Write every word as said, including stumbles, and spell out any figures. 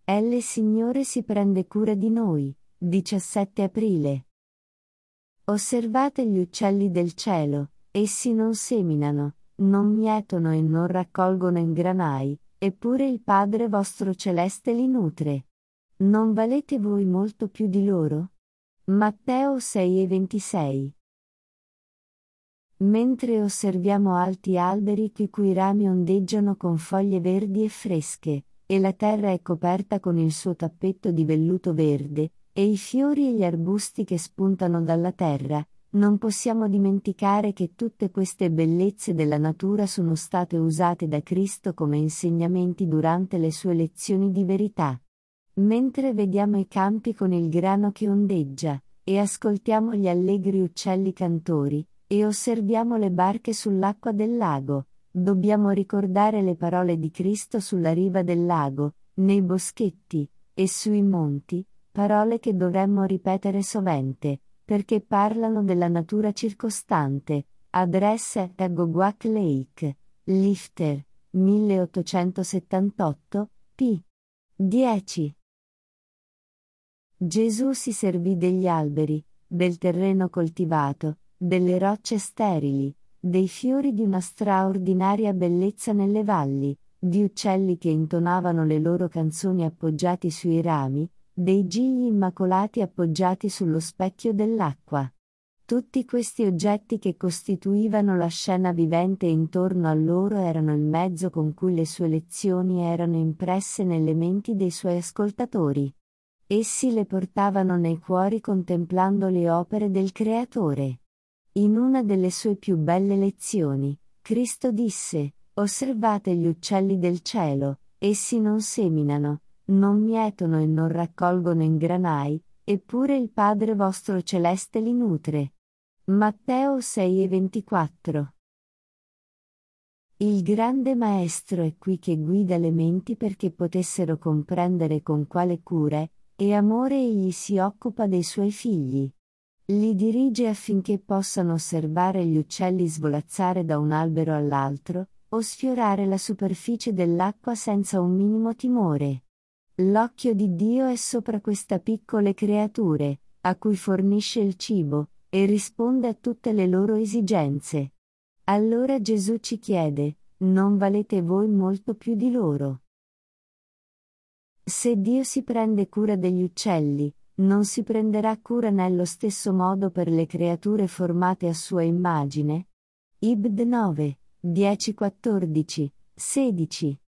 Il Signore si prende cura di noi. diciassette aprile. Osservate gli uccelli del cielo, essi non seminano, non mietono e non raccolgono in granai, eppure il Padre vostro celeste li nutre. Non valete voi molto più di loro? Matteo sei e ventisei. Mentre osserviamo alti alberi i cui rami ondeggiano con foglie verdi e fresche, e la terra è coperta con il suo tappetto di velluto verde, e i fiori e gli arbusti che spuntano dalla terra, non possiamo dimenticare che tutte queste bellezze della natura sono state usate da Cristo come insegnamenti durante le sue lezioni di verità. Mentre vediamo i campi con il grano che ondeggia, e ascoltiamo gli allegri uccelli cantori, e osserviamo le barche sull'acqua del lago, dobbiamo ricordare le parole di Cristo sulla riva del lago, nei boschetti, e sui monti, parole che dovremmo ripetere sovente, perché parlano della natura circostante. Adresse a Gogwak Lake, Lifter, milleottocentosettantotto, p. dieci. Gesù si servì degli alberi, del terreno coltivato, delle rocce sterili, dei fiori di una straordinaria bellezza nelle valli, di uccelli che intonavano le loro canzoni appoggiati sui rami, dei gigli immacolati appoggiati sullo specchio dell'acqua. Tutti questi oggetti che costituivano la scena vivente intorno a loro erano il mezzo con cui le sue lezioni erano impresse nelle menti dei suoi ascoltatori. Essi le portavano nei cuori contemplando le opere del Creatore. In una delle sue più belle lezioni, Cristo disse: «Osservate gli uccelli del cielo, essi non seminano, non mietono e non raccolgono in granai, eppure il Padre vostro celeste li nutre». Matteo sei e ventiquattro. Il grande Maestro è qui che guida le menti perché potessero comprendere con quale cura e amore egli si occupa dei suoi figli. Li dirige affinché possano osservare gli uccelli svolazzare da un albero all'altro, o sfiorare la superficie dell'acqua senza un minimo timore. L'occhio di Dio è sopra queste piccole creature, a cui fornisce il cibo, e risponde a tutte le loro esigenze. Allora Gesù ci chiede: non valete voi molto più di loro? Se Dio si prende cura degli uccelli, non si prenderà cura nello stesso modo per le creature formate a sua immagine? Ibd nove, dieci quattordici, sedici.